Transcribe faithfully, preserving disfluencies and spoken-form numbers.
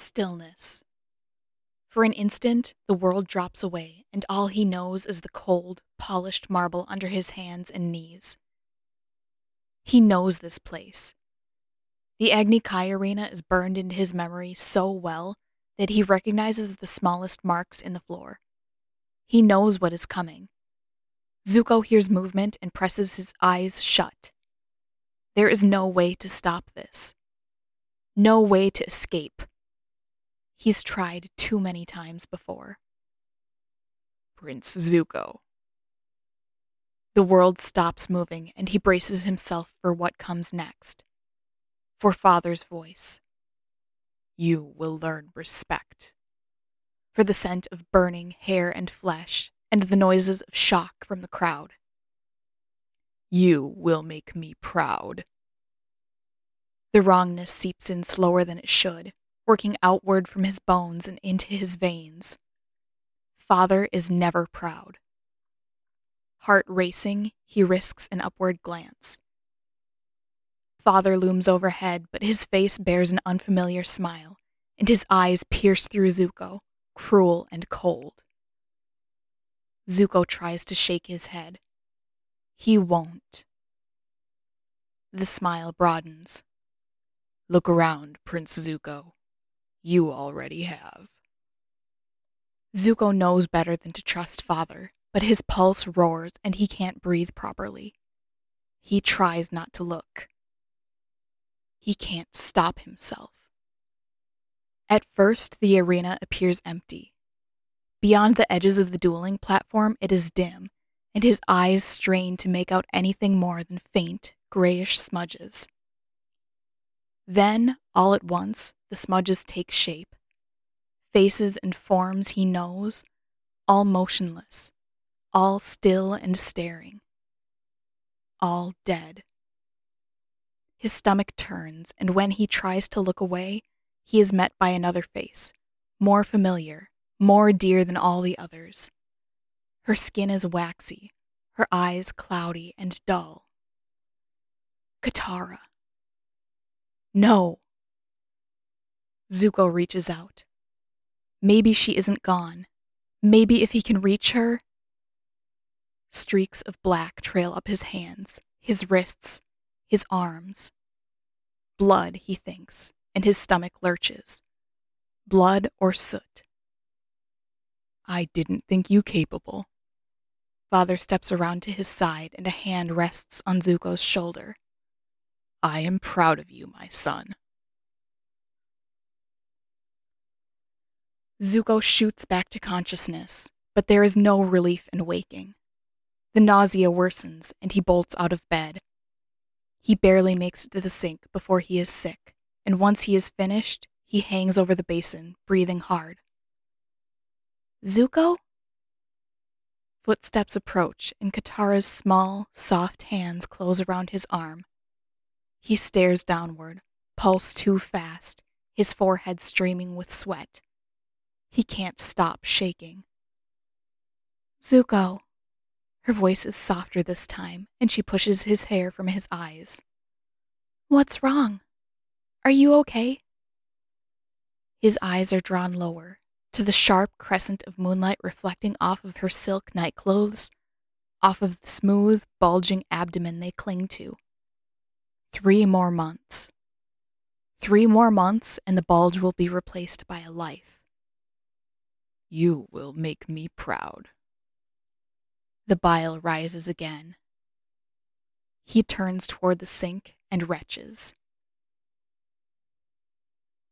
Stillness. For an instant, the world drops away, and all he knows is the cold, polished marble under his hands and knees. He knows this place. The Agni Kai arena is burned into his memory so well that he recognizes the smallest marks in the floor. He knows what is coming. Zuko hears movement and presses his eyes shut. There is no way to stop this. No way to escape. He's tried too many times before. Prince Zuko. The world stops moving, and he braces himself for what comes next. For Father's voice. You will learn respect. For the scent of burning hair and flesh, and the noises of shock from the crowd. You will make me proud. The wrongness seeps in slower than it should, working outward from his bones and into his veins. Father is never proud. Heart racing, he risks an upward glance. Father looms overhead, but his face bears an unfamiliar smile, and his eyes pierce through Zuko, cruel and cold. Zuko tries to shake his head. He won't. The smile broadens. Look around, Prince Zuko. You already have. Zuko knows better than to trust Father, but his pulse roars and he can't breathe properly. He tries not to look. He can't stop himself. At first, the arena appears empty. Beyond the edges of the dueling platform, it is dim, and his eyes strain to make out anything more than faint, grayish smudges. Then, all at once, the smudges take shape. Faces and forms he knows, all motionless, all still and staring. All dead. His stomach turns, and when he tries to look away, he is met by another face, more familiar, more dear than all the others. Her skin is waxy, her eyes cloudy and dull. Katara. No. Zuko reaches out. Maybe she isn't gone. Maybe if he can reach her. Streaks of black trail up his hands, his wrists, his arms. Blood, he thinks, and his stomach lurches. Blood or soot. I didn't think you capable. Father steps around to his side and a hand rests on Zuko's shoulder. I am proud of you, my son. Zuko shoots back to consciousness, but there is no relief in waking. The nausea worsens, and he bolts out of bed. He barely makes it to the sink before he is sick, and once he is finished, he hangs over the basin, breathing hard. Zuko? Footsteps approach, and Katara's small, soft hands close around his arm. He stares downward, pulse too fast, his forehead streaming with sweat. He can't stop shaking. Zuko. Her voice is softer this time, and she pushes his hair from his eyes. What's wrong? Are you okay? His eyes are drawn lower, to the sharp crescent of moonlight reflecting off of her silk nightclothes, off of the smooth, bulging abdomen they cling to. Three more months. Three more months, and the bulge will be replaced by a life. You will make me proud. The bile rises again. He turns toward the sink and retches.